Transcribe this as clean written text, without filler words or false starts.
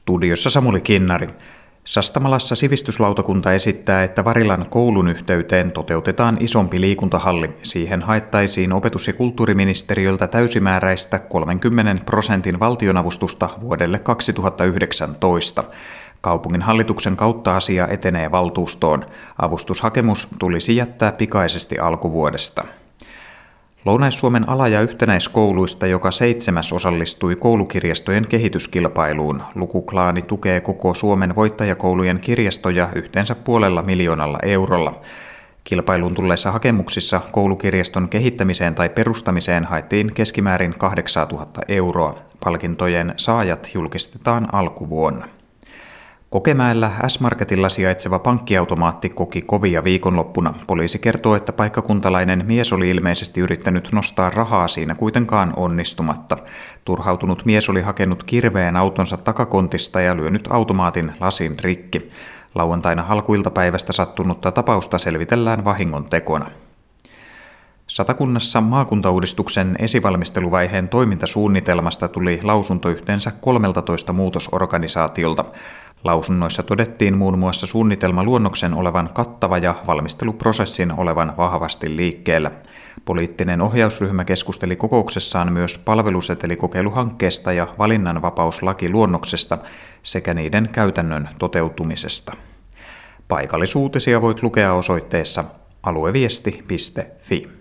Studiossa Samuli Kinnari. Sastamalassa sivistyslautakunta esittää, että Varilan koulun yhteyteen toteutetaan isompi liikuntahalli. Siihen haettaisiin opetus- ja kulttuuriministeriöltä täysimääräistä 30% valtionavustusta vuodelle 2019. Kaupungin hallituksen kautta asia etenee valtuustoon. Avustushakemus tulisi jättää pikaisesti alkuvuodesta. Lounais-Suomen ala- ja yhtenäiskouluista joka 7. osallistui koulukirjastojen kehityskilpailuun. Lukuklaani tukee koko Suomen voittajakoulujen kirjastoja yhteensä 500 miljoonalla eurolla. Kilpailuun tulleissa hakemuksissa koulukirjaston kehittämiseen tai perustamiseen haettiin keskimäärin 8 000 euroa. Palkintojen saajat julkistetaan alkuvuonna. Kokemäellä S-Marketilla sijaitseva pankkiautomaatti koki kovia viikonloppuna. Poliisi kertoo, että paikkakuntalainen mies oli ilmeisesti yrittänyt nostaa rahaa siinä kuitenkaan onnistumatta. Turhautunut mies oli hakenut kirveen autonsa takakontista ja lyönyt automaatin lasin rikki. Lauantaina alkuiltapäivästä sattunutta tapausta selvitellään vahingontekona. Satakunnassa maakuntauudistuksen esivalmisteluvaiheen toimintasuunnitelmasta tuli lausunto yhteensä 13 muutosorganisaatiolta. Lausunnoissa todettiin muun muassa suunnitelmaluonnoksen olevan kattava ja valmisteluprosessin olevan vahvasti liikkeellä. Poliittinen ohjausryhmä keskusteli kokouksessaan myös palvelusetelikokeiluhankkeesta ja valinnanvapauslakiluonnoksesta sekä niiden käytännön toteutumisesta. Paikallisuutisia voit lukea osoitteessa alueviesti.fi.